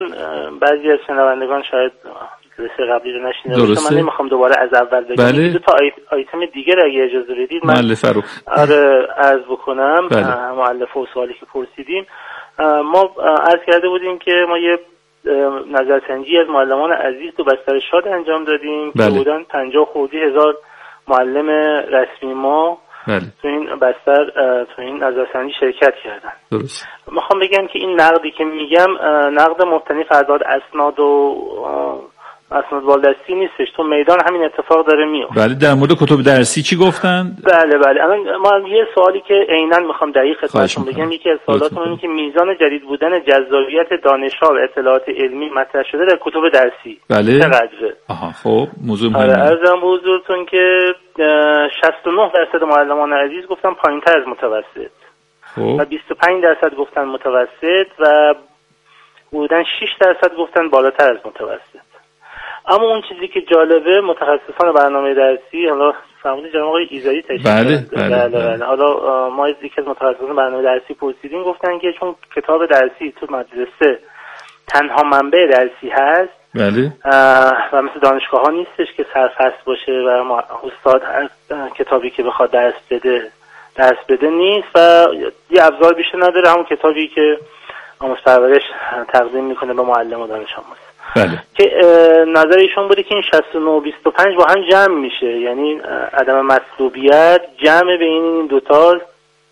بعضی از شنوندگان شاید جلسه قبلی رو نشنیده باشن، من نمیخوام دوباره از اول بگم. بله. دو تا آیتم دیگه رو اگه اجازه بدید من عرض بکنم. بله. مؤلفه و سوالی که پرسیدیم، ما عرض کرده بودیم که ما یه نظرسنجی از معلمان عزیز تو بستر شاد انجام دادیم. بله. که بودن 50 خورده هزار معلم رسمی ما بله. تو این بستر تو این نظرسنجی شرکت کردن. درست. میخوام بگم که این نقدی که میگم نقد مبتنی فرزاد اسناد و اسناد والدستی نیستش، تو میدان همین اتفاق داره میفته. بله. در مورد کتب درسی چی گفتن؟ بله الان ما یه سوالی که عیناً میخوام دقیق خدمتتون بگم، یکی از سوالاتمون اینه که میزان جدید بودن جذابیت دانش‌ها و اطلاعات علمی مطرح شده در کتب درسی بله. چقدره؟ خب موضوع مهمه. عرضم به حضورتون که 69% معلمان عزیز گفتن پایین‌تر از متوسط. خب. و 25% گفتن متوسط و بودن 6% گفتن بالاتر از متوسط. اما اون چیزی که جالبه، متخصصان برنامه درسی، حالا فرمودید جناب آقای ایزایی تشریف بله. حالا ما یکی از متخصصان برنامه درسی پرسیدیم، گفتن که چون کتاب درسی تو مدرسه تنها منبع درسی هست، بله. و مثل دانشگاه ها نیستش که سرفصل باشه و استاد هر کتابی که بخواد درس بده نیست و یه ابزار بیشتر نداره، همون کتابی که آموز پرورش تقدیم میکنه به معلم و دانش آموز. بله. که نظر ایشون بوده که این 69 و 25 با هم جمع میشه، یعنی عدم مطلوبیت جمع بین این دوتا،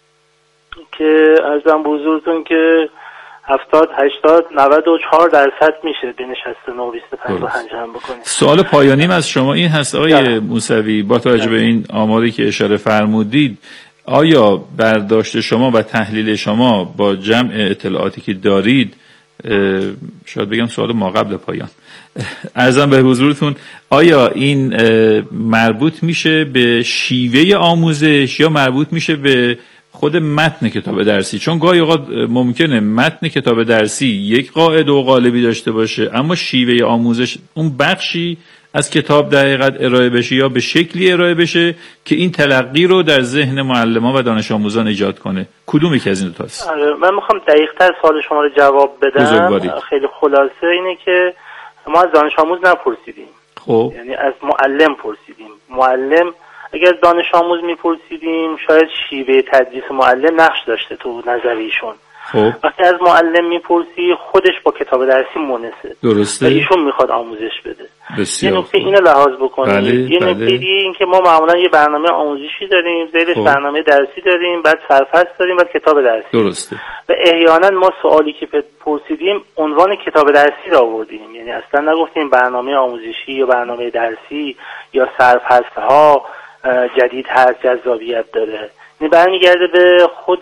که ارزم به حضورتون که 70 80 94% میشه بین 69 و 25 با هم جمع بکنید. سوال پایانیم از شما این هست آقای موسوی، با توجه به این آماری که اشاره فرمودید، آیا برداشت شما و تحلیل شما با جمع اطلاعاتی که دارید، شاید بگم سوال ما قبل پایان عرضم به حضورتون، آیا این مربوط میشه به شیوه آموزش یا مربوط میشه به خود متن کتاب درسی؟ چون گاهی اوقات ممکنه متن کتاب درسی یک قاعده و قالبی داشته باشه، اما شیوه آموزش اون بخشی از کتاب در حقیقت ارائه بشه یا به شکلی ارائه بشه که این تلقی رو در ذهن معلمان و دانش آموزان ایجاد کنه. کدوم یکی از این دو تاست؟ من میخوام دقیق‌تر سوال شما رو جواب بدم. خیلی خلاصه اینه که ما از دانش آموز نپرسیدیم. خب. یعنی از معلم پرسیدیم. معلم اگر از دانش آموز میپرسیدیم شاید شیوه تدریس معلم نقش داشته تو نظر ایشون. خب. وقتی از معلم میپرسی خودش با کتاب درسی مونسه. درسته. و ایشون میخواد آموزش بده. بسیار. یه نکته اینو لحاظ بکنید. بله. یه نکته دیگه این که ما معمولا یه برنامه آموزشی داریم، زیرش برنامه درسی داریم، بعد سرفصل داریم، بعد کتاب درسی. درسته. و احیانا ما سوالی که پرسیدیم عنوان کتاب درسی را آوردیم، یعنی اصلا نگفتیم برنامه آموزشی یا برنامه درسی یا سرفصل ها جدید هست، جذابیت داره. یعنی برمیگرده به خود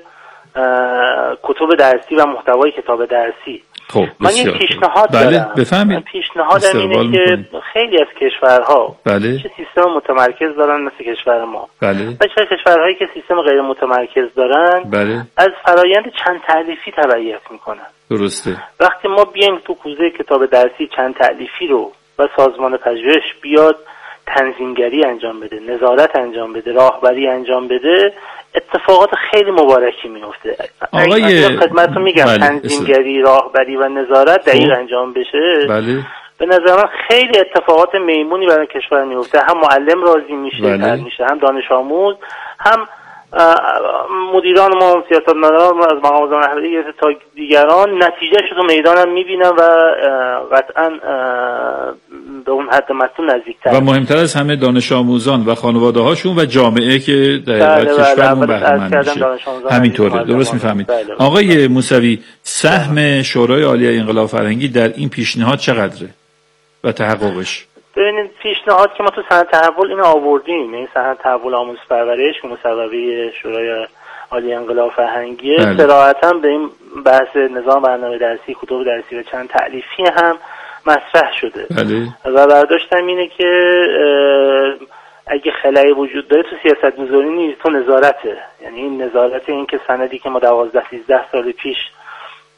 کتب درسی و محتوای کتاب درسی. خب. من یه پیشنهاد دارم. بفهمید. پیشنهادم اینه که خیلی از کشورها بله. چه سیستم متمرکز دارن مثل کشور ما، بله. و چه کشورهایی که سیستم غیر متمرکز دارن، بله. از فرایند چند تألیفی تبعیت میکنن. درسته. وقتی ما بیایم تو کوزه کتاب درسی چند تألیفی رو و سازمان پژوهش بیاد تنظیمگری انجام بده، نظارت انجام بده، راهبری انجام بده، اتفاقات خیلی مبارکی میفته. آقای خدمتتون میگم بله. تنظیمگری، راهبری و نظارت دقیق انجام بشه. بله. به نظر من خیلی اتفاقات میمونی برای کشور میفته. هم معلم راضی میشه، بله. میشه، هم دانش آموز، هم مدیران ما، سیاستمداران از مقام رهبری تا دیگران نتیجهش رو میدان هم میبینن و قطعا به اون حد مطلوب نزدیکتر. و مهمتر از همه دانش آموزان و خانواده هاشون و جامعه که در کشورمون بهره مند میشه. همینطوره. درست میفهمید. آقای موسوی، سهم شورای عالی انقلاب فرهنگی در این پیشنهاد چقدره و تحققش؟ ببینید پیشنهاد که ما تو سند تحول اینو آوردیم، این سند تحول آموزش پرورش که مصوبه شورای عالی انقلاب فرهنگی، صراحتاً به این بحث نظام برنامه درسی، کتب درسی و چند تألیفی هم مطرح شده. بله. و برداشتم اینه که اگه خلایی وجود داره تو سیاست گذاری نیست، تو نظارته. یعنی این نظارت، این که سندی که ما 12-13 سال پیش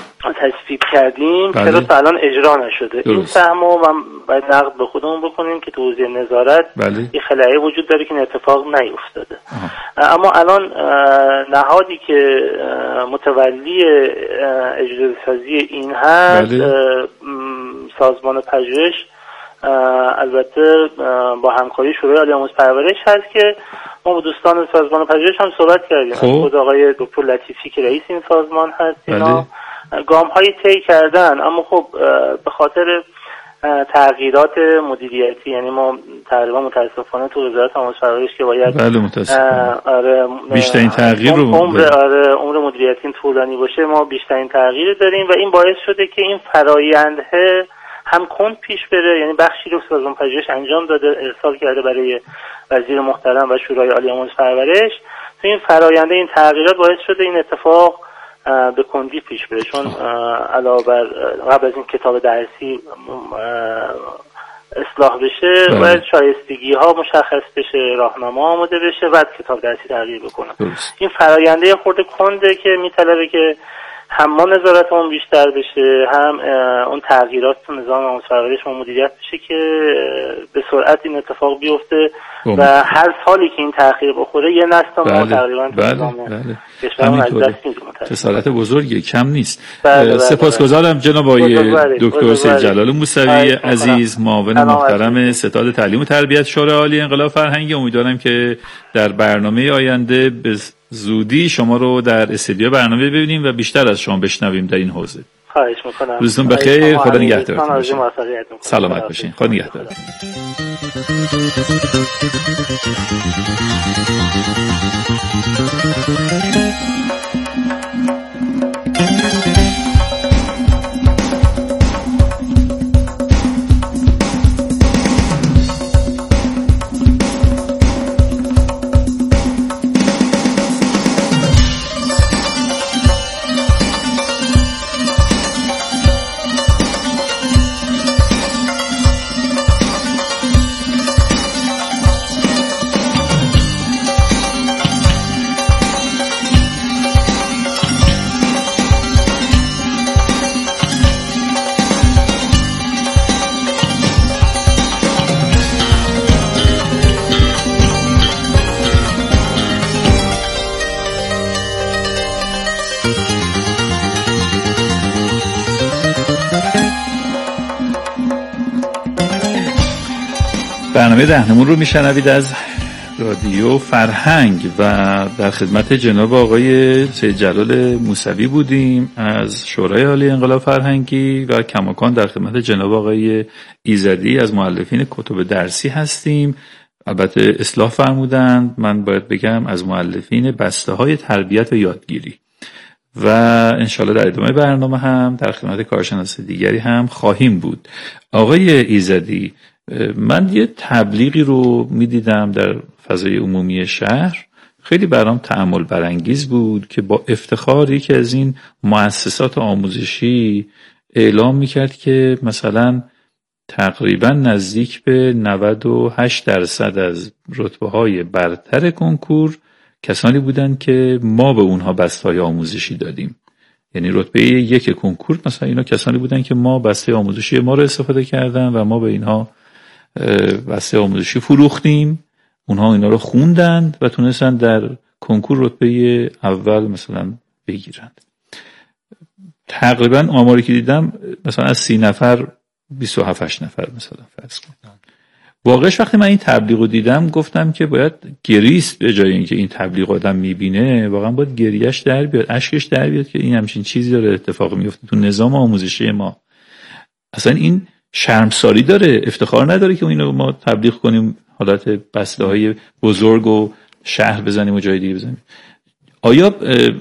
تصویب کردیم بله. چرا تا الان اجرا نشده؟ درست. این سهمو من باید نقد به خودمون بکنیم که تو حوزه نظارت بله. یه خلایی وجود داره که این اتفاق نیفتاده. اما الان نهادی که متولی اجرای سازی این هست، بله. سازمان پژوهش، البته با همکاری شورای عالی آموزش پرورش هست که ما با دوستان سازمان پژوهش هم صحبت کردیم. خود آقای دکتر لطیفی که رئیس این سازمان هست، اینا گام‌هایی طی کردن، اما خب به خاطر تغییرات مدیریتی، یعنی ما تقریبا متاسفانه تو وزارت آموزش پرورش که باید بیشترین تغییر رو عمر مدیریتی طولانی باشه، ما بیشترین تغییر داریم و این باعث شده که این فراینده هم کند پیش بره. یعنی بخشی رو سازمان پژوهش انجام داده، ارسال کرده برای وزیر محترم و شورای عالی آموزش پرورش. تو این فراینده این تغییرات باعث شده این اتفاق به کندی پیش بره، چون علاوه بر قبل از این کتاب درسی اصلاح بشه باید شایستگی ها مشخص بشه، راهنما آماده بشه، بعد کتاب درسی تغییر بکنه. این فراینده خورده کنده که میطلبه که هم ما نظارتمون بیشتر بشه، هم اون تغییرات تو نظام آموزش پرورش ما مدیریت بشه که به سرعت این اتفاق بیفته و هر سالی که این تأخیر بخوره یه نسل ما تقریبا کشورمون از دست میدیم. خسارت بزرگی کم نیست. سپاسگزارم جناب آقای دکتر سید جلال موسوی عزیز، معاون محترم ستاد تعلیم و تربیت شورای عالی انقلاب فرهنگی. امیدوارم که در برنامه آینده به زودی شما رو در استودیو برنامه ببینیم و بیشتر از شما بشنویم در این حوزه. خواهش می‌کنم. روزتون بخیر. خدا نگهدارتون. سلامت باشین. خدا نگهدارتون. برنامه رهنمون رو میشنوید از رادیو فرهنگ و در خدمت جناب آقای سید جلال موسوی بودیم از شورای عالی انقلاب فرهنگی و کماکان در خدمت جناب آقای ایزدی از مؤلفین کتب درسی هستیم. البته اصلاح فرمودند، من باید بگم از مؤلفین بسته های تربیت و یادگیری. و انشالله در ادامه برنامه هم در خدمت کارشناس دیگری هم خواهیم بود. آقای ایزدی، من یه تبلیغی رو میدیدم در فضای عمومی شهر، خیلی برام تأمل برانگیز بود که با افتخار یکی از این مؤسسات آموزشی اعلام میکرد که مثلا تقریبا نزدیک به 98% از رتبه‌های برتر کنکور کسانی بودند که ما به اونها بسته‌های آموزشی دادیم. یعنی رتبه 1 کنکور مثلا اینا کسانی بودند که ما بسته آموزشی ما رو استفاده کردن و ما به اینها بسته آموزشی فروختیم، اونها اینا رو خوندند و تونستن در کنکور رتبه اول مثلا بگیرند. تقریبا آماری که دیدم مثلا از 30 نفر 27 نفر مثلا فرض کنم. واقعش وقتی من این تبلیغ رو دیدم گفتم که باید گریست، به جای اینکه این تبلیغ آدم میبینه واقعا باید گریهش در بیاد، اشکش در بیاد که این همچین چیزی داره اتفاق میفته تو نظام آموزشی ما. اصلا این شرمساری داره، افتخار نداره که اینو ما تبلیغ کنیم حالت بسته های بزرگ و شهر بزنیم و جای دیگه بزنیم. آیا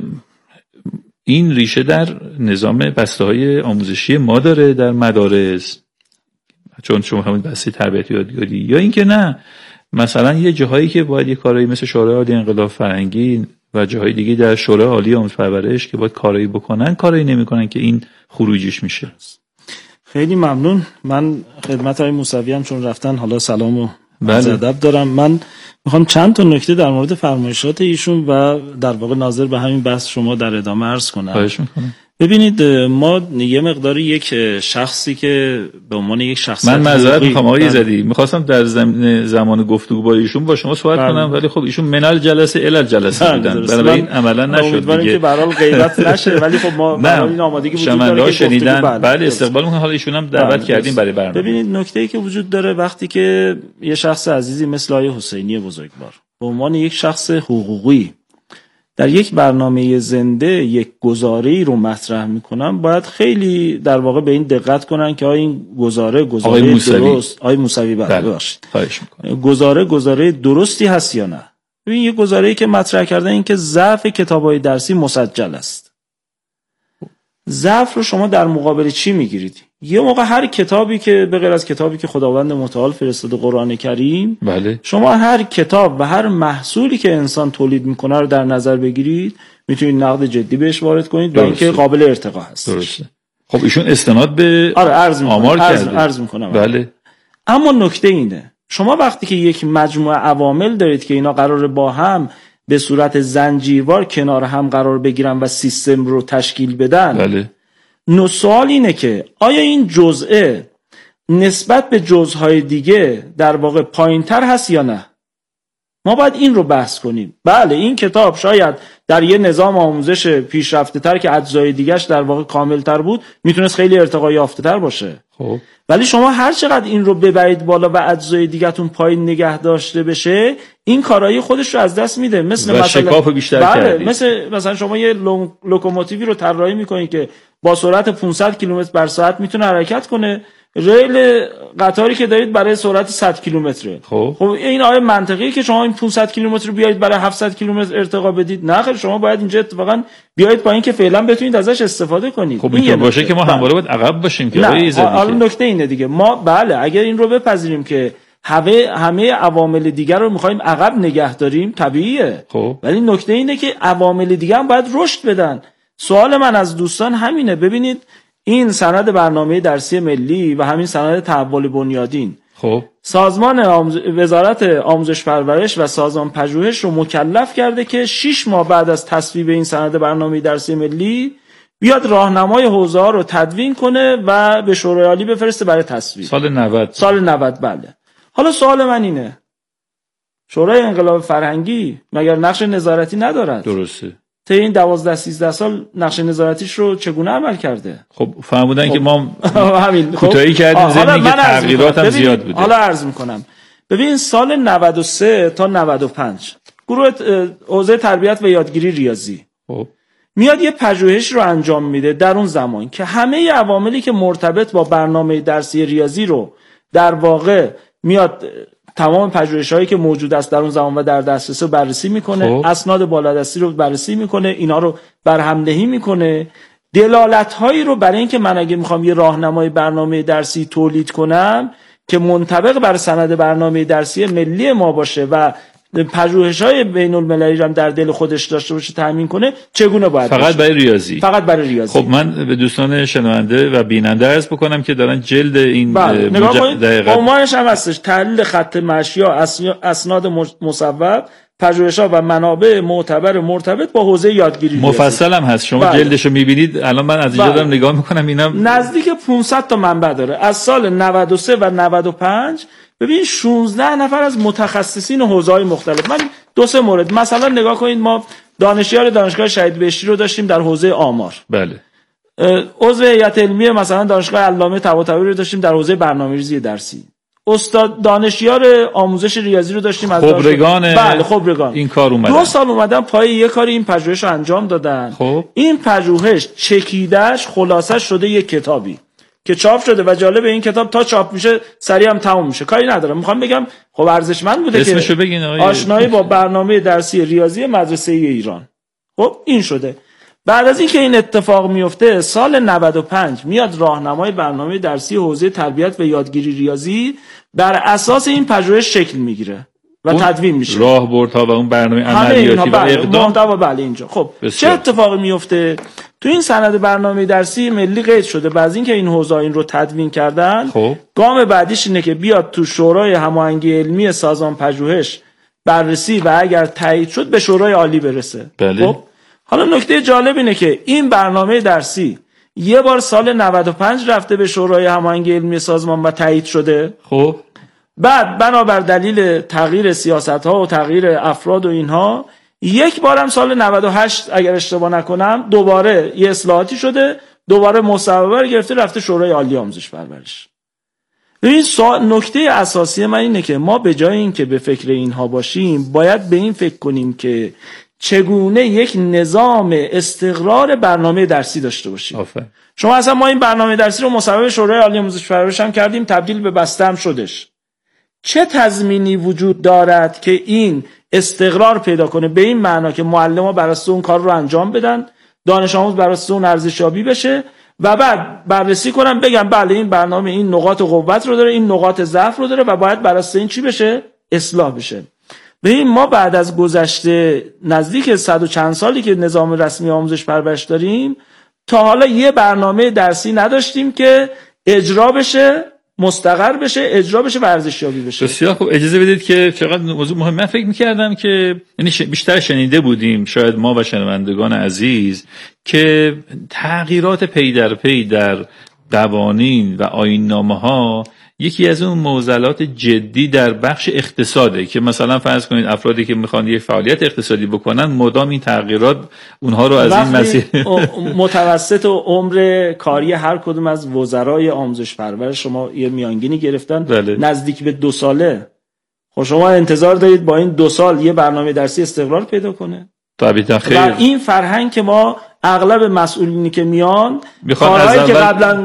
این ریشه در نظام بسته های آموزشی ما داره در مدارس، چون شما همون بسته تربیت یادگیری، یا اینکه نه مثلا یه جاهایی که باید یه کارایی مثل شورای عالی انقلاب فرهنگی و جاهای دیگه در شورای عالی آموزش پرورش که باید کارایی بکنن کارایی نمیکنن که این خروجیش میشه؟ خیلی ممنون. من خدمت آقای موسوی هم چون رفتن حالا سلام و ادب دارم. من میخوام چند تا نکته در مورد فرمایشات ایشون و در واقع ناظر به همین بحث شما در ادامه عرض کنم. خواهش میکنم. ببینید ما یه مقداری یک شخصی که به عنوان یک شخص من معذرت میخوام آقای زدی، میخواستم در زمان گفتگو با ایشون با شما صحبت کنم، ولی خب ایشون منال جلسه الال جلسه بودن، بنابراین عملا نشد دیگه. که به هر حال غیبت نشه، ولی خب ما برای این آمادگی وجود داره که شنیدن بله استقبال میکنم. حالا ایشون هم دعوت کردیم برای برنامه. ببینید نکته‌ای که وجود داره وقتی که یه شخص عزیزی مثل آقای حسینی بزرگوار به عنوان یک شخص حقوقی در یک برنامه زنده یک گزاره‌ای رو مطرح میکنن، باید خیلی در واقع به این دقت کنن که آیا این گزاره درست، آقای موسوی ببخشید، خواهش میکنم، گزاره درستی هست یا نه. ببین یه گزاره‌ای که مطرح کردن این که ضعف کتاب‌های درسی مسجل است. ضعف رو شما در مقابل چی میگیرید؟ یه موقع هر کتابی که به غیر از کتابی که خداوند متعال فرستاده قرآن کریم، بله، شما هر کتاب و هر محصولی که انسان تولید میکنه رو در نظر بگیرید، میتونید نقد جدی بهش وارد کنید و اینکه قابل ارتقا هست. درسته. خب ایشون استناد به آمار کرده. عرض میکنم. بله. اما نکته اینه، شما وقتی که یک مجموعه عوامل دارید که اینا قراره با هم به صورت زنجیروار کنار هم قرار بگیرن و سیستم رو تشکیل بدن، بله، سوال اینه که آیا این جزئه نسبت به جزءهای دیگه در واقع پایین‌تر هست یا نه؟ ما باید این رو بحث کنیم. بله این کتاب شاید در یه نظام آموزش پیشرفته‌تر که اجزای دیگه‌اش در واقع کامل‌تر بود میتونست خیلی ارتقا یافته‌تر باشه. خب ولی شما هر چقدر این رو ببرید بالا و اجزای دیگه‌تون پایین نگه داشته بشه، این کارایی خودش رو از دست میده. مثلا شکاف بیشتر کردید. مثلا شما یه لوکوموتیوی رو طراحی می‌کنید که با سرعت 500 کیلومتر بر ساعت میتونه حرکت کنه، ریل قطاری که دارید برای سرعت 100 کیلومتره. خب این آیه منطقیه که شما این 500 کیلومتر رو بیایید برای 700 کیلومتر ارتقا بدید؟ نه خیر، شما باید اینجا اتفاقا بیایید پایین که فعلا بتونید ازش استفاده کنید. خب این باشه که ما همواره باید عقب باشیم که حالا نکته اینه دیگه، ما بله اگر این رو بپذیریم که همه عوامل دیگر رو می‌خوایم عقب نگه داریم طبیعیه. ولی نکته اینه که عوامل دیگر هم باید رشد بدن. سوال من از دوستان همینه. ببینید این سند برنامه درسی ملی و همین سند تحول بنیادین، خب سازمان وزارت آموزش پرورش و سازمان پژوهش رو مکلف کرده که 6 ماه بعد از تصویب این سند برنامه درسی ملی بیاد راهنمای حوزه‌ها رو تدوین کنه و به شورای عالی بفرسته برای تصویب. سال 90 بله. حالا سوال من اینه، شورای انقلاب فرهنگی مگر نقش نظارتی ندارد؟ درسته. تا این 12-13 سال نقش نظارتیش رو چگونه عمل کرده؟ خب فهمودن که ما همین کوتاهی کردیم، زمین که تغییرات هم زیاد بوده. حالا عرض میکنم، ببین سال 93 تا 95 گروه حوزه تربیت و یادگیری ریاضی میاد یه پژوهش رو انجام میده در اون زمان که همه عواملی که مرتبط با برنامه درسی ریاضی رو در واقع میاد تمام پژوهش‌هایی که موجود است در اون زمان و در دسترس رو بررسی میکنه، اسناد بالادستی رو بررسی میکنه، اینا رو برهم‌نهی میکنه، دلالت‌هایی رو برای اینکه من اگه میخوام یه راهنمای برنامه درسی تولید کنم که منطبق بر سند برنامه درسی ملی ما باشه و پژوهش‌های بین‌المللی رو هم در دل خودش داشته باشه تامین کنه، چگونه باید فقط برای ریاضی؟ فقط برای ریاضی. خب من به دوستان شنونده و بیننده عرض بکنم که دارن جلد این دقیقاً عنوانش هم هستش، تحلیل خط مشی، اسناد مصوب، پژوهش‌ها و منابع معتبر مرتبط با حوزه یادگیری مفصل هم هست. شما جلدشو می‌بینید، الان من از اینجا دارم نگاه می‌کنم، اینا نزدیک 500 تا منبع داره از سال 93 و 95. ببین 16 نفر از متخصصین حوزه‌های مختلف. من 2-3 مورد مثلا نگاه کنید، ما دانشیار دانشگاه شهید بهشتی رو داشتیم در حوزه آمار. بله. عضو هیئت علمی مثلا دانشگاه علامه طباطبایی رو داشتیم در حوزه برنامه‌ریزی درسی. استاد دانشیار آموزش ریاضی رو داشتیم از خبرگان. بله خبرگان. این کار اومدن 2 سال اومدن پای یه کاری این پژوهش رو انجام دادن. این پژوهش چکیدش خلاصش شده یک کتابی که چاپ شده و جالب این کتاب تا چاپ میشه سریع هم تموم میشه. کاری ندارم، میخوام بگم خب ارزشمند بوده که آشنایی با برنامه درسی ریاضی مدرسه ایران. خب این شده. بعد از اینکه این اتفاق میفته سال 95 میاد راهنمای برنامه درسی حوزه تربیت و یادگیری ریاضی بر اساس این پژوهش شکل میگیره و تدوین میشه. راهبردها و اون برنامه عملیاتی و اقدام بله اینجا. خب چه اتفاقی میفته؟ تو این سند برنامه درسی ملی قید شده بعد اینکه این حوزه این رو تدوین کردن، گام بعدیش اینه که بیاد تو شورای هماهنگی علمی سازمان پژوهش بررسی و اگر تایید شد به شورای عالی برسه. بله. خب حالا نکته جالب اینه که این برنامه درسی یه بار سال 95 رفته به شورای هماهنگی علمی سازمان و تایید شده. خب بعد بنابر دلیل تغییر سیاست‌ها و تغییر افراد و اینها یک بارم سال 98 اگر اشتباه نکنم دوباره یه اصلاحاتی شده، دوباره مصوبه گرفته رفته شورای عالی آموزش پرورش. این نکته اساسی من اینه که ما به جای این که به فکر اینها باشیم باید به این فکر کنیم که چگونه یک نظام استقرار برنامه درسی داشته باشیم. شما اصلا ما این برنامه درسی رو مصوبه شورای عالی آموزش پرورش هم کردیم، تبدیل به بسته هم شدش. چه تضمینی وجود دارد که این استقرار پیدا کنه به این معنا که معلم‌ها بر اساس اون کار رو انجام بدن، دانش آموز بر اساس اون ارزشیابی بشه و بعد بررسی کنم بگم بله این برنامه این نقاط قوت رو داره، این نقاط ضعف رو داره و باید بر اساس این چی بشه؟ اصلاح بشه. ببین ما بعد از گذشته نزدیک 100 و چند سالی که نظام رسمی آموزش پرورش داریم تا حالا یه برنامه درسی نداشتیم که اجرا بشه، مستقر بشه، اجرا بشه و ارزشیابی بشه. بسیار خوب. اجازه بدید که چقدر موضوع مهمه. من فکر می‌کردم که یعنی بیشتر شنیده بودیم شاید ما و شنوندگان عزیز که تغییرات پی در پی در قوانین و آیین‌نامه‌ها یکی از اون معضلات جدی در بخش اقتصاده که مثلا فرض کنید افرادی که میخوان یک فعالیت اقتصادی بکنن مدام این تغییرات اونها رو از این مسیر متوسط و عمر کاری هر کدوم از وزرای آموزش پرورش شما یه میانگینی گرفتن بله. نزدیک به 2 ساله. خب شما انتظار دارید با این 2 سال یه برنامه درسی استقرار پیدا کنه؟ طبیعتا خیر. و این فرهنگ که ما اغلب مسئولینی که میان کارهایی که قبلا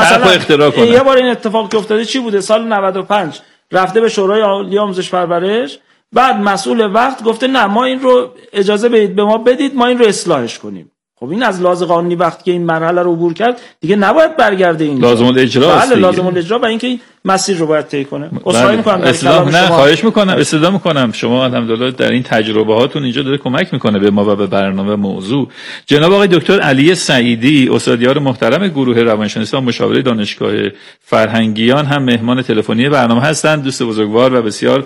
مثلا یه بار این اتفاق که افتاده چی بوده سال 95 رفته به شورای عالی آموزش پرورش، بعد مسئول وقت گفته نه ما این رو اجازه بدید به ما بدید ما این رو اصلاحش کنیم. خب این از لحاظ قانونی وقتی که این مرحله رو عبور کرد دیگه نباید برگرده این لازم الاجرا است. بله لازم الاجرا و اینکه این مسیر رو باید طی کنه. اصلاح می‌کنم نه خواهش می‌کنم استفاده می‌کنم شما الحمدلله در این تجربه هاتون اینجا داره کمک می‌کنه به ما و به برنامه موضوع. جناب آقای دکتر علی سعیدی استادیار محترم گروه روانشناسی و مشاوره دانشگاه فرهنگیان هم مهمان تلفنی برنامه هستند، دوست بزرگوار و بسیار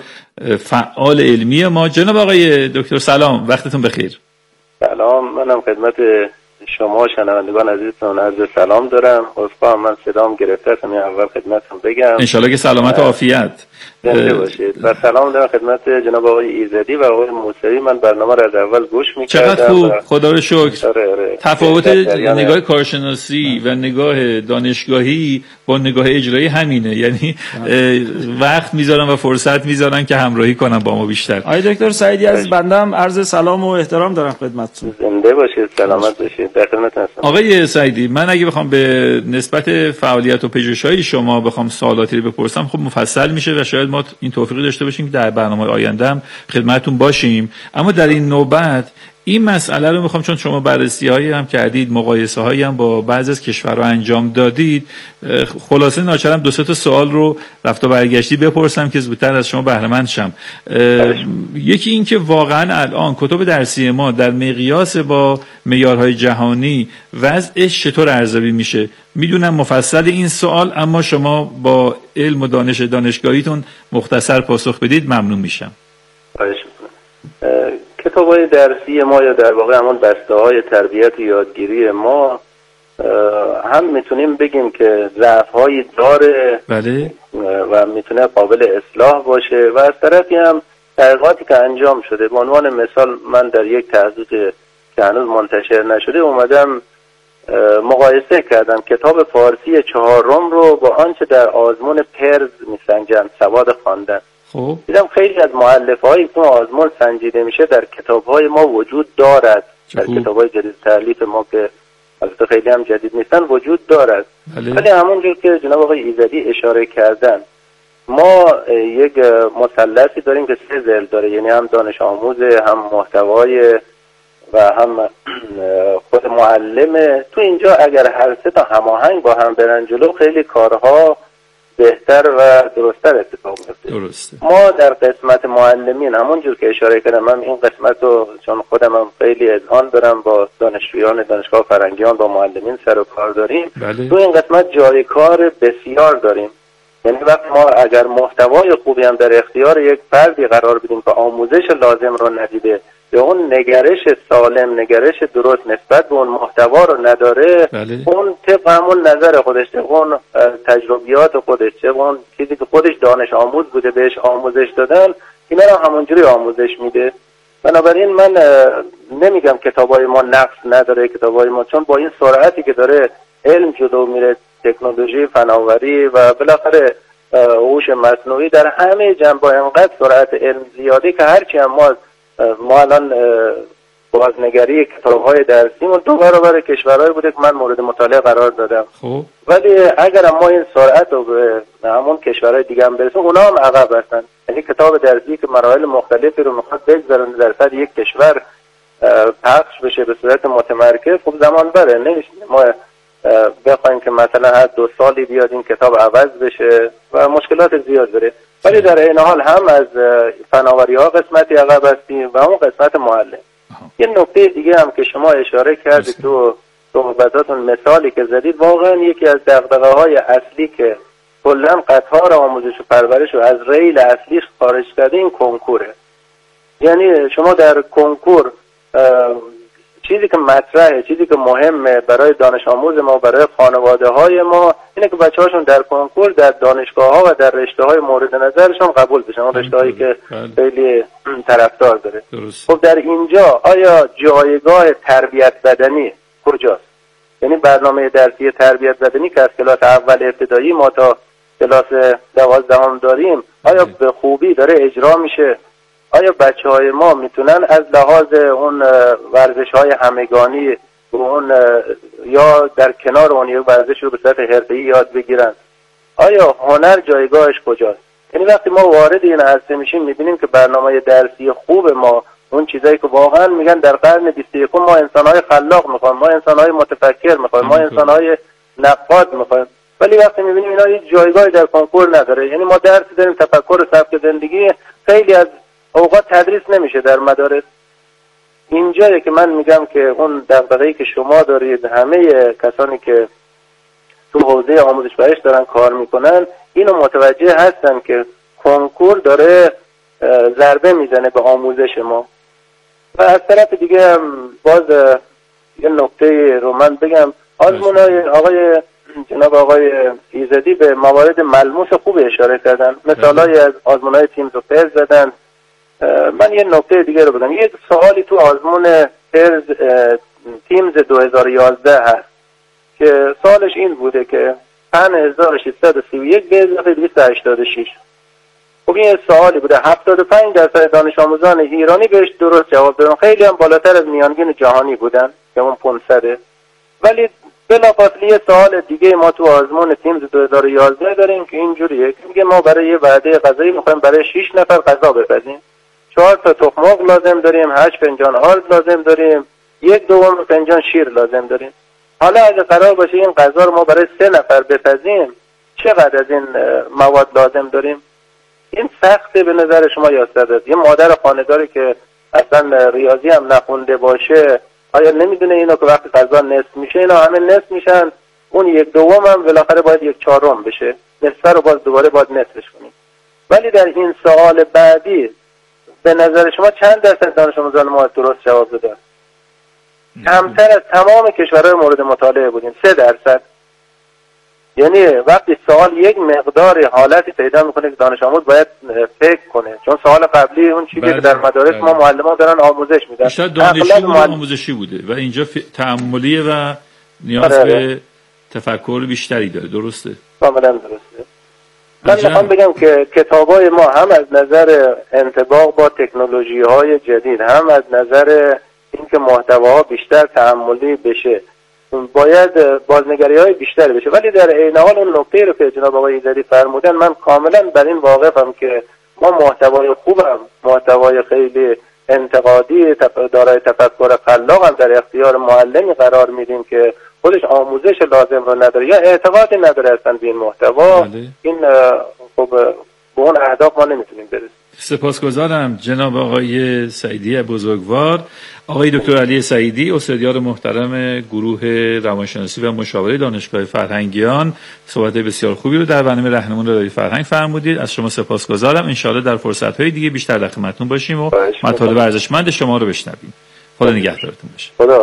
فعال علمی ما. جناب آقای دکتر سلام، وقتتون بخیر. سلام، منم خدمت شما شنوندگان عزیزتون عرض سلام دارم. عذرخواهم من صدام گرفته است، اول خدمتتون بگم ان شاءالله که سلامت و عافیت زنده باشید. و سلام دارم خدمت جناب آقای ایزدی و آقای موسوی. من برنامه را از اول گوش می‌کردم. چقدر خوب، خدا رو شکر. تفاوت نگاه کارشناسی و نگاه دانشگاهی با نگاه اجرایی همینه، یعنی وقت میذارن و فرصت میذارن که همراهی کنن با ما بیشتر. آقای دکتر سعیدی از بندم عرض سلام و احترام دارم خدمتتون. زنده باشید، سلامت باشید. در خدمت هستم. آقای سعیدی، من اگه بخوام به نسبت فعالیت و پژوهش‌های شما بخوام سوالاتی رو بپرسم خب مفصل میشه و شاید ما این توفیق داشته باشیم که در برنامه آینده هم خدمتتون باشیم، اما در این نوبت این مسئله رو میخوام چون شما بررسی‌هایی هم کردید، مقایسه‌هایی هم با بعضی از کشورها انجام دادید، خلاصه ناچارم 2-3 تا سوال رو رفت و برگشتی بپرسم که زودتر از شما بهره مند شم. یکی این که واقعا الان کتب درسی ما در مقیاس با معیارهای جهانی وضعش چطور ارزیابی میشه؟ میدونم مفصل این سوال، اما شما با علم و دانش دانشگاهیتون مختصر پاسخ بدید ممنون میشم. کتاب‌های درسی ما یا در واقع همون بسته‌های تربیت و یادگیری ما هم میتونیم بگیم که ضعف‌هایی داره بله و میتونه قابل اصلاح باشه و از طرفی هم تحقیقاتی که انجام شده. به عنوان مثال من در یک تحقیق که هنوز منتشر نشده اومدم مقایسه کردم کتاب فارسی 4 رو با آنچه در آزمون پرز میسنجن، سواد خواندن. خب دیدم خیلی از مؤلفه‌هایی که آزمون سنجیده میشه در کتاب‌های ما وجود دارد. در کتاب‌های جدید تألیف ما که البته خیلی هم جدید نیستن وجود دارد. ولی همونجور که جناب آقای ایزدی اشاره کردن ما یک مثلثی داریم که 3 ضلع داره، یعنی هم دانش آموز، هم محتوای و هم خود معلم. تو اینجا اگر هر 3 تا هماهنگ با هم برن جلو خیلی کارها بهتر و درست‌تر اتفاق میفته. درسته. ما در قسمت معلمین همونجور که اشاره کردم، من این قسمت رو چون خودم هم خیلی اذعان دارم با دانشجویان دانشگاه فرهنگیان با معلمین سر و کار داریم. بله. تو این قسمت جای کار بسیار داریم. یعنی وقتی ما اگر محتوای خوبی هم در اختیار یک فردی قرار بدیم که آموزش لازم رو ندیده یا اون نگرش سالم، نگرش درست نسبت به اون محتوا رو نداره، اون طبق همون نظر خودش، طبق اون تجربیات خودش، طبق اون چیزی که خودش دانش آموز بوده بهش آموزش دادن، اینا رو همونجوری آموزش میده. بنابراین من نمیگم کتابای ما نقص نداره، کتابای ما، چون با این سرعتی که داره علم جلو میره، تکنولوژی، فناوری و بالاخره هوش مصنوعی در همه جنبه انقدر سرعت علم زیاده که هرچی هم ما الان بازنگری کتاب‌های درسیمون 2 برابر کشورهای بوده که من مورد مطالعه قرار دادم. ولی اگر ما این سرعت رو به همون کشورهای دیگه هم برسیم، اونا هم عقب هستن. یعنی کتاب درسی که مراحل مختلفی رو میخواد بگذارونه در سطح یک کشور پخش بشه به صورت متمرکز، خب زمان بره. نمیشه ما بخوایم که مثلا هر 2 سالی بیاد این کتاب عوض بشه و مشکلات زیاد داره. ولی در این حال هم از فناوری ها قسمتی عقب هستیم و همون قسمت معلم. یه نکته دیگه هم که شما اشاره کردید تو صحبتاتون، مثالی که زدید، واقعا یکی از دغدغه‌های اصلی که کلاً قطار آموزش و پرورش رو از ریل اصلیش خارج کرده این کنکوره. یعنی شما در کنکور چیزی که مطرحه، چیزی که مهمه برای دانش آموز ما، برای خانواده های ما، اینه که بچه هاشون در کنکور در دانشگاه ها و در رشته های مورد نظرشون قبول بشن، اون رشته هایی که خیلی طرفدار داره. خب در اینجا آیا جایگاه تربیت بدنی کجاست؟ یعنی برنامه درسی تربیت بدنی که از کلاس اول ابتدایی ما تا کلاس 12 داریم، آیا به خوبی داره اجرا میشه؟ آیا بچه‌های ما میتونن از لحاظ اون ورزش‌های همگانی اون یا در کنار اون یک ورزش رو به صورت حرفه‌ای یاد بگیرن؟ آیا هنر جایگاهش کجاست؟ یعنی وقتی ما وارد این عرصه میشیم میبینیم که برنامه درسی خوب ما، اون چیزایی که واقعا میگن در قرن 21 ما انسان‌های خلاق میخوایم، ما انسان‌های متفکر میخوایم، ما انسان‌های نقاد میخوایم، ولی وقتی میبینیم اینا هیچ جایگاهی در کنکور نداره. یعنی ما درسی داریم تفکر و سبک زندگی، خیلی از اوقات تدریس نمیشه در مدارس. اینجایی که من میگم که اون دغدغه‌ای که شما دارید، همه کسانی که تو حوزه آموزش پرورش دارن کار میکنن اینو متوجه هستن که کنکور داره ضربه میزنه به آموزش ما. و از طرف دیگه هم باز یه نکته رو من بگم، آزمونای جناب آقای ایزدی به موارد ملموس خوب اشاره کردن، مثالای از آزمونای تیمز و فرز زدن. من یه نکته دیگه رو بگم. یه سوالی تو آزمون تیمز 2011 هست که سوالش این بوده که 5631 به اضافه 286. خب این سوالی بوده، 75% دانش آموزان ایرانی بهش درست جواب دادن، خیلی هم بالاتر از میانگین جهانی بودن که اون 500. ولی بلافاصله یه سوال دیگه ما تو آزمون تیمز 2011 داریم که اینجوریه که میگه ما برای یه وعده غذایی میخوایم برای 6 نفر غذا بپزیم، 4 تا تخم مرغ لازم داریم، 8 فنجان آرد لازم داریم، 1/2 فنجان شیر لازم داریم. حالا اگه قرار باشه این غذا رو ما برای 3 نفر بپزیم، چقدر از این مواد لازم داریم؟ این سخته به نظر شما یا ساده؟ یه مادر خانه‌داری که اصلا ریاضی هم نخونده باشه آیا نمیدونه اینو که وقتی غذا نصف میشه اینا همه نصف میشن، اون 1/2 هم بالاخره باید 1/4 بشه، نصف رو باز دوباره باید نصفش کنیم. ولی در این سوال بعدی به نظر شما چند درصد دانش آموزان ما درست جواب دادن؟ کمتر از تمام کشورهای مورد مطالعه بودیم، 3%. یعنی وقتی سوال یک مقدار حالتی پیدا میکنه که دانش آموز باید فکر کنه، چون سوال قبلی اون چیزی که در مدارس ما معلمان دارن آموزش میدن بیشتر دانشی و آموزشی بوده و اینجا تعاملی و نیاز به تفکر بیشتری داره. درسته؟ کاملا درسته. من میخوام بگم که کتابای ما هم از نظر انطباق با تکنولوژی های جدید، هم از نظر اینکه محتواها بیشتر تعاملی بشه، باید بازنگری های بیشتر بشه. ولی در عین حال اون نکته رو که جناب آقای ایزدی فرمودن من کاملا بر این واقفم که ما محتوای خوبم، محتوای خیلی انتقادی دارای تفکر خلاق هم در اختیار معلمی قرار میدیم که خودش آموزش لازم رو نداره یا اعتقادی نداره اصلا به این محتوا. این خب به اون اهداف ما نمیتونیم برسیم. سپاسگزارم جناب آقای سعیدی بزرگوار. آقای دکتر علی سعیدی، استادیار محترم گروه روانشناسی و مشاوره دانشگاه فرهنگیان، صحبت بسیار خوبی رو در برنامه رهنمون رادیو فرهنگ فرمودید. از شما سپاسگزارم. ان شاءالله در فرصت‌های دیگه بیشتر در خدمتتون باشیم و مطالب ارزشمند شما رو بشنویم. خدا نگهدارتون باشه. خدا.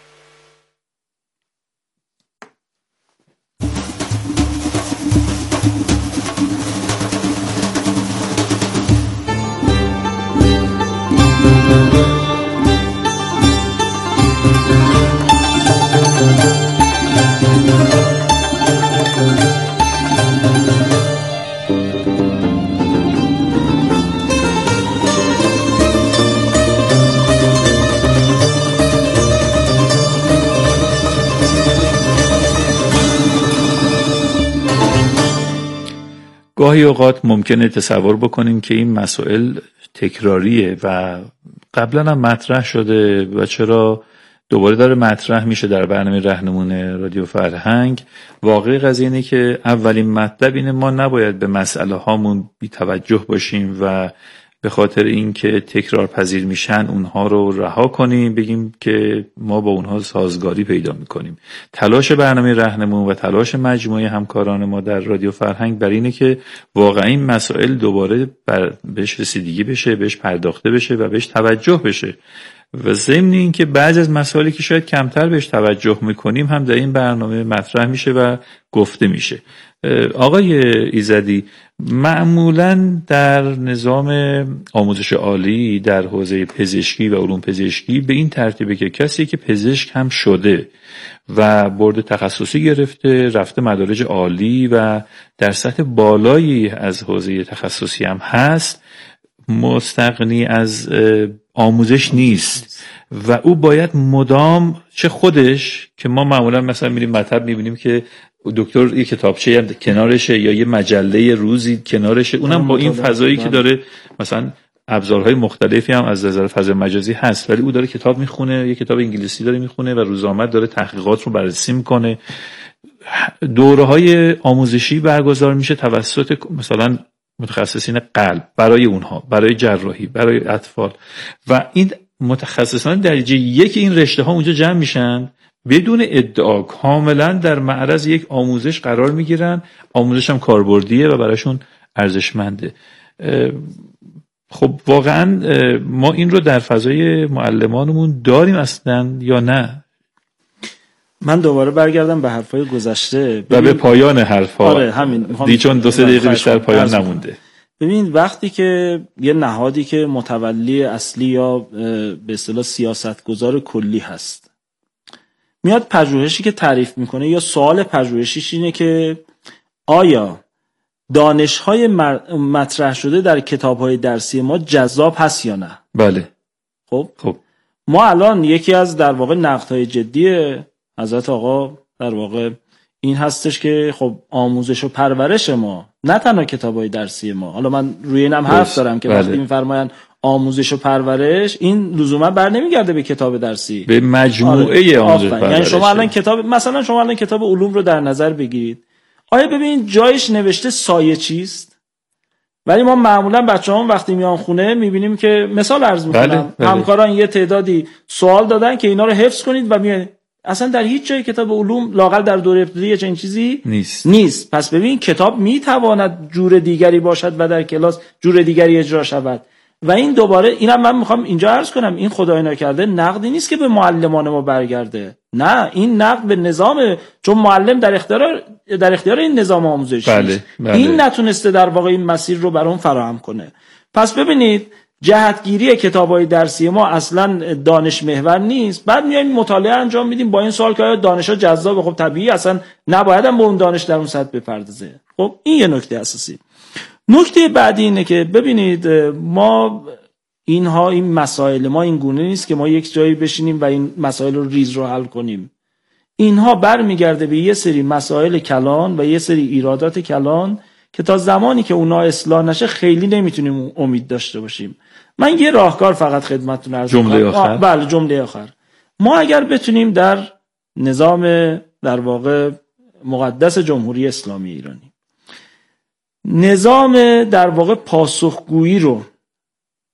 گاهی اوقات ممکنه تصور بکنیم که این مسائل تکراریه و قبلا هم مطرح شده و چرا دوباره داره مطرح میشه در برنامه رهنمون رادیو فرهنگ. واقعی قضیه اینه که اولین مطلب اینه ما نباید به مسئله هامون بی توجه باشیم و به خاطر اینکه تکرار پذیر میشن اونها رو رها کنیم، بگیم که ما با اونها سازگاری پیدا میکنیم. تلاش برنامه رهنمون و تلاش مجموعه همکاران ما در رادیو فرهنگ بر اینه که واقعا این مسائل دوباره بهش رسیدگی بشه، بهش پرداخته بشه و بهش توجه بشه. و ضمن این که بعضی از مسائلی که شاید کمتر بهش توجه میکنیم هم در این برنامه مطرح میشه و گفته میشه. آقای ایزدی، معمولاً در نظام آموزش عالی در حوزه پزشکی و علوم پزشکی به این ترتیبه که کسی که پزشک هم شده و برد تخصصی گرفته، رفته مدارج عالی و در سطح بالایی از حوزه تخصصی هم هست، مستغنی از آموزش نیست و او باید مدام چه خودش، که ما معمولا مثلا میریم مطب میبینیم که دکتر یه کتابچه هم کنارشه یا یه مجله روزی کنارشه، اونم با این فضایی که داره مثلا ابزارهای مختلفی هم از نظر فضای مجازی هست، ولی او داره کتاب میخونه، یه کتاب انگلیسی داره میخونه و روزآمد داره تحقیقات رو بررسی میکنه. دوره‌های آموزشی برگزار میشه توسط مثلا متخصصین قلب برای اونها، برای جراحی، برای اطفال، و این متخصصان درجه یک این رشته ها اونجا جمع میشن بدون ادعا، کاملا در معرض یک آموزش قرار میگیرن. آموزش هم کاربردیه و براشون ارزشمنده. خب واقعا ما این رو در فضای معلمانمون داریم اصلا یا نه؟ من دوباره برگردم به حرفای گذشته و به پایان حرفا. آره همین، چون 2-3 دقیقه بیشتر پایان نمونده. ببین وقتی که یه نهادی که متولی اصلی یا به اصطلاح سیاستگزار کلی هست میاد پژوهشی که تعریف میکنه یا سوال پژوهشیش اینه که آیا دانش‌های مطرح شده در کتاب‌های درسی ما جذاب هست یا نه؟ بله. خب ما الان یکی از در واقع نقدهای جدی حضرت آقا در واقع این هستش که خب آموزش و پرورش ما، نه تنها کتاب‌های درسی ما، حالا من روی اینم حرف دارم که وقتی می‌فرماین آموزش و پرورش، این لزوما بر نمیگرده به کتاب درسی، به مجموعه آموزش پرورش. یعنی شما الان کتاب، مثلا شما الان کتاب علوم رو در نظر بگیرید، آیا ببین جایش نوشته سایه چیست؟ ولی ما معمولا بچه‌ها وقتی میان خونه میبینیم که مثال عرض می‌کنم، همکاران یه تعدادی سوال دادن که اینا رو حفظ کنید و میاد. اصلا در هیچ جای کتاب علوم لااقل در دوره ابتدایی چنین چیزی نیست. پس ببین کتاب میتواند جور دیگری باشد و در کلاس جور دیگری اجرا شود. و این دوباره اینم من میخوام اینجا عرض کنم، این خدای نکرده نقدی نیست که به معلمان ما برگرده، نه، این نقد به نظام، چون معلم در اختیار این نظام آموزشی بله. این نتونسته در واقع این مسیر رو برام فراهم کنه. پس ببینید جهتگیری کتاب‌های درسی ما اصلا دانش محور نیست. بعد میایم مطالعه انجام میدیم با این سوال که آیا دانش‌ها جذابه؟ خب طبیعی اصلا نباید هم به اون دانش در اون سطح بپردازه. خب این یه نکته اساسی. نکته بعدی اینه که ببینید ما این مسائل ما این گونه نیست که ما یک جایی بشینیم و این مسائل رو ریز رو حل کنیم. اینها برمیگرده به یه سری مسائل کلان و یه سری ایرادات کلان که تا زمانی که اونا اصلاح نشه خیلی نمیتونیم امید داشته باشیم. من یه راهکار فقط خدمتتون عرض کنم. بله، جمله آخر. ما اگر بتونیم در نظام در واقع مقدس جمهوری اسلامی ایرانی نظام در واقع پاسخگویی رو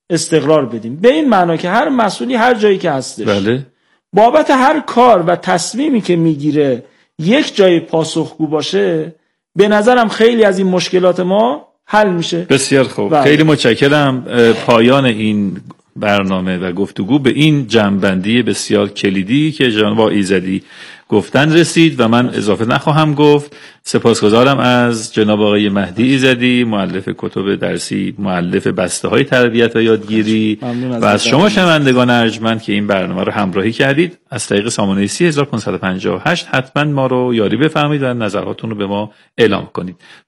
استقرار بدیم، به این معنا که هر مسئولی هر جایی که هستش بله. بابت هر کار و تصمیمی که میگیره یک جای پاسخگو باشه، به نظرم خیلی از این مشکلات ما حل میشه. بسیار خوب. بله. خیلی متشکرم. پایان این برنامه و گفتگو به این جمع‌بندی بسیار کلیدی که جناب ایزدی گفتن رسید و من اضافه نخواهم گفت. سپاسگزارم از جناب آقای مهدی ایزدی، مؤلف کتب درسی، مؤلف بسته‌های تربیت و یادگیری، و از شما شنوندگان ارجمند که این برنامه رو همراهی کردید. از طریق سامانه 30558 حتما ما رو یاری بفرمایید و نظراتتون رو به ما اعلام کنید.